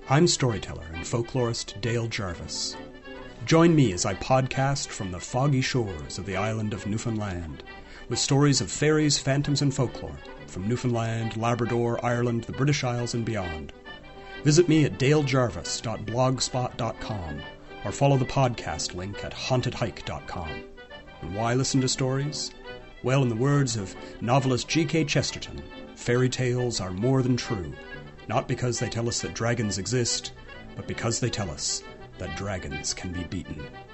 I'm storyteller and folklorist Dale Jarvis. Join me as I podcast from the foggy shores of the island of Newfoundland, with stories of fairies, phantoms, and folklore from Newfoundland, Labrador, Ireland, the British Isles, and beyond. Visit me at dalejarvis.blogspot.com or follow the podcast link at hauntedhike.com. And why listen to stories? Well, in the words of novelist G.K. Chesterton, fairy tales are more than true, not because they tell us that dragons exist, but because they tell us that dragons can be beaten.